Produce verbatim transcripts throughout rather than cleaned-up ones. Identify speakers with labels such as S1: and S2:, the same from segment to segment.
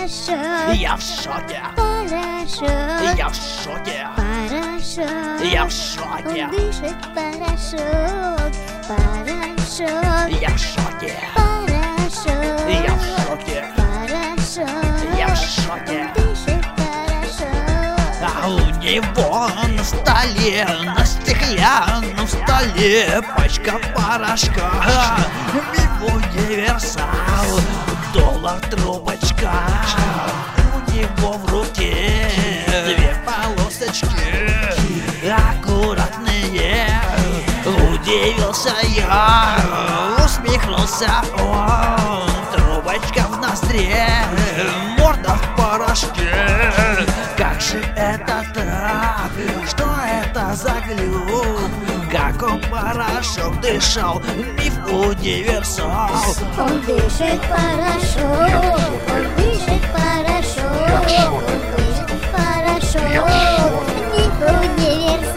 S1: Хорошо.
S2: Я в шоке.
S1: Хорошо.
S2: Я в шоке.
S1: Хорошо.
S2: Я в шоке.
S1: Он дышит порошок. Порошок.
S2: Я в шоке.
S1: Порошок.
S2: Я в шоке.
S1: Порошок.
S2: Я в шоке.
S1: Он дышит порошок.
S2: А у него на столе, на стеклянном столе пачка порошка. Миф универсал, доллар трубочка. У него в руке две полосочки аккуратные. Удивился я, усмехнулся он. Трубочка в ноздре, морда в порошке. Как же это так? Что это за глюк? Как он порошок дышал? Миф универсал.
S1: Он дышит порошок. Он дышит порошок. Он дышит порошок. Миф универсал.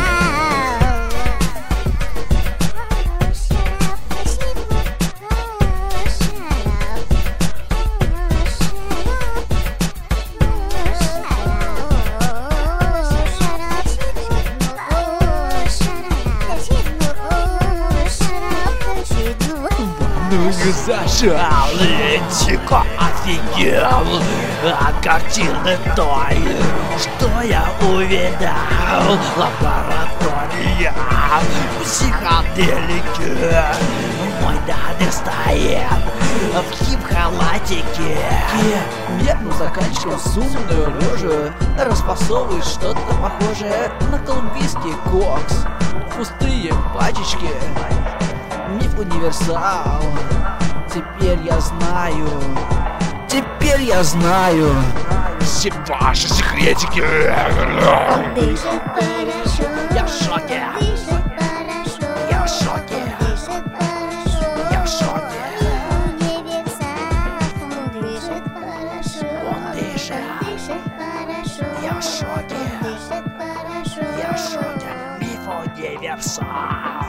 S2: Ну и зажал, дико офигел от картины той, что я увидал. Лаборатория, психоделики. Мой дядя стоит в хип-халатике.
S3: Нет, мы заканчиваем с умную рожу. Распасовывает что-то похожее на колумбийский кокс. Пустые пачечки. Миф универсал. Теперь я знаю. Теперь я знаю.
S2: Все ваши секретики.
S1: Он дышит порошок.
S2: Я в шоке.
S1: Дышит порошок.
S2: Я в шоке.
S1: Дышит порошок.
S2: Я в шоке.
S1: Универсал. Он дышит порошок.
S2: Он дышит.
S1: Дышит порошок.
S2: Я в шоке.
S1: Дышит порошок.
S2: Я в шоке. Миф универсал.